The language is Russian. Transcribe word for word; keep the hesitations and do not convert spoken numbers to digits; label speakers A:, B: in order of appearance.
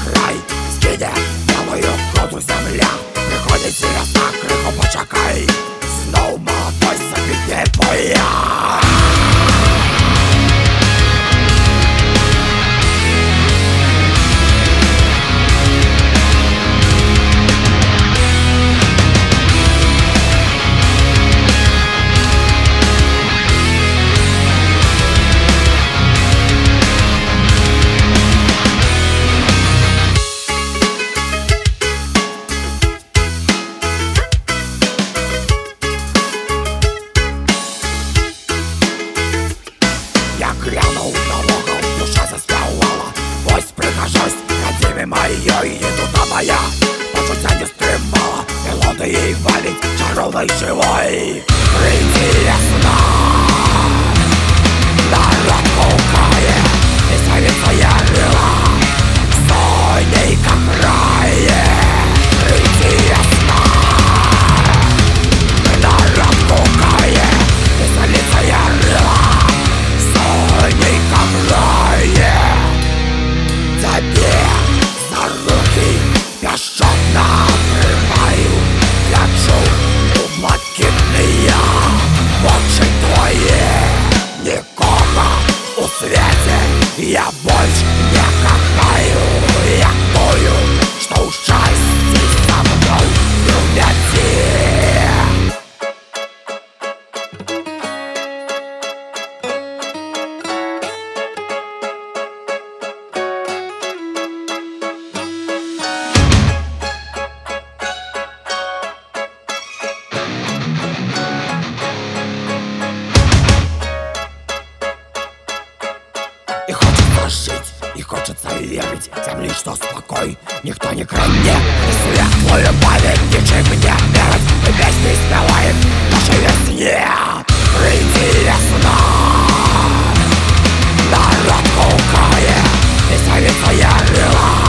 A: край. Скине белую груду земля, приходит весна, крыху почекай. Знов молодой заквітне боя. Я глянув на вогонь, душа заспівала. Ось прихожусь, на моєї єдута моя. Почуття не стримала, мелодії валить чаровний живой. Прийди ясна, народ кукає, и ставит своя рыла, сойный как рае. Прийди ясна, народ кукає, и ставит своя рыла, сойный как рае. Тебе за руки бесшумно обрываю, гляжу в блакитные очи твои. Никого у свете я больше не кохаю. Я тую, что ужасти со мной трудятся. И хочется жить, и хочется верить земли, что спокой никто не кранет. И светлую память ничем не мерить. И песни спеваем нашей весне. Приди весна, народ кукает, и ставит своя рыла.